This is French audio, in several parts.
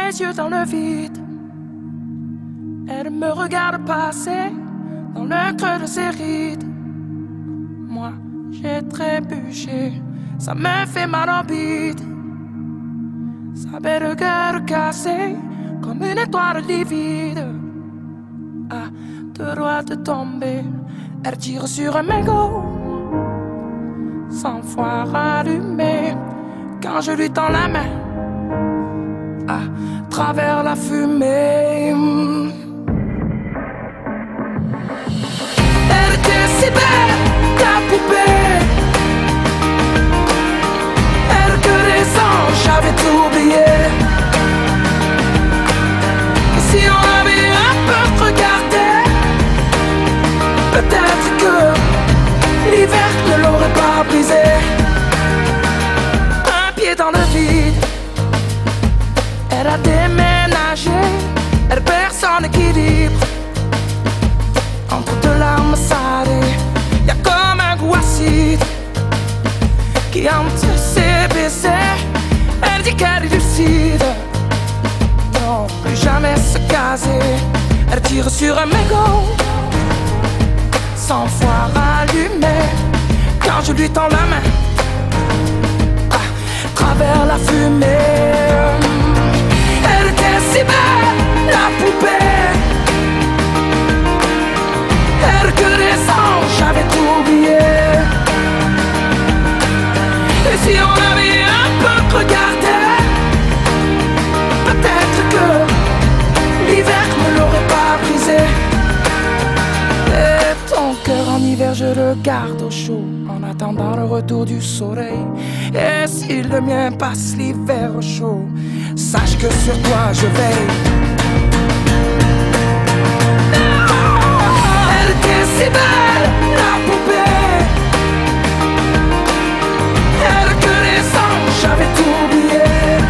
les yeux dans le vide. Elle me regarde passer dans le creux de ses rides. Moi, j'ai trébuché, ça me fait mal en bide. Sa belle gueule cassée comme une étoile livide. À deux doigts de tomber, elle tire sur un mégot. 100 fois rallumé quand je lui tends la main à travers la fumée. Elle était si belle, ta poupée. Elle que les anges, j'avais tout oublié. Et si on avait un peu regardé, peut-être que l'hiver ne l'aurait pas brisé. Un pied dans le vide. Elle a déménagé, elle perd son équilibre. Entre deux larmes salées, y'a comme un goût acide qui hante ses baisers. Elle dit qu'elle est lucide. Non, plus jamais se caser. Elle tire sur un mégot. 100 fois rallumé quand je lui tends la main à travers la fumée. Elle était si belle, la poupée. Elle que les anges, j'avais tout oublié. Et si on avait un peu regardé, peut-être que l'hiver ne l'aurait pas brisé. Et ton cœur en hiver, je le garde au chaud en attendant le retour du soleil. Et si le mien passe l'hiver au chaud, sache que sur toi je veille. Elle était si belle, la poupée. Elle que les anges, j'avais tout oublié.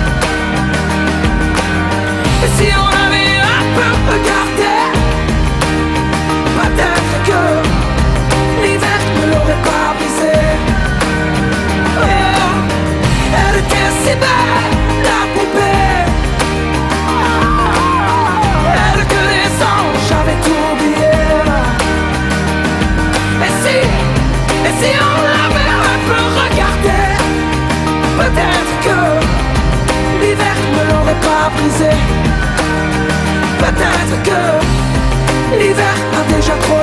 Et si on avait un peu regardé, peut-être que l'hiver ne l'aurait pas brisé. Elle était si belle, la poupée. Elle que les anges, j'avais tout oublié. Et si on l'avait un peu regardé, peut-être que l'hiver ne l'aurait pas brisé. Peut-être que l'hiver a déjà trop